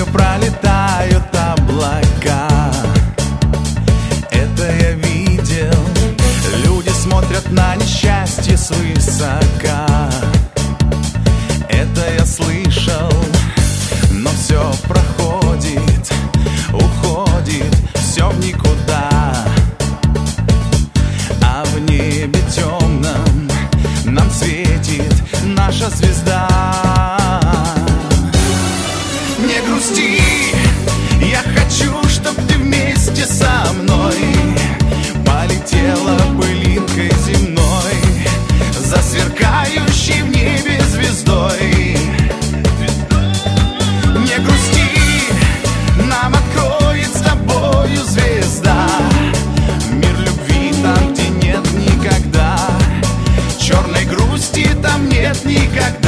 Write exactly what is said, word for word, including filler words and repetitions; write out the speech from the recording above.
ночью пролетают облака. Это я видел. Люди смотрят на несчастье свысока. Это я слышал. Но все проходит, уходит, все в никуда. А в небе темном нам светит наша звезда. Не грусти, я хочу, чтоб ты вместе со мной полетела пылинкой земной за сверкающей в небе звездой. Не грусти, нам откроет с тобою звезда мир любви там, где нет никогда. Черной грусти там нет никогда.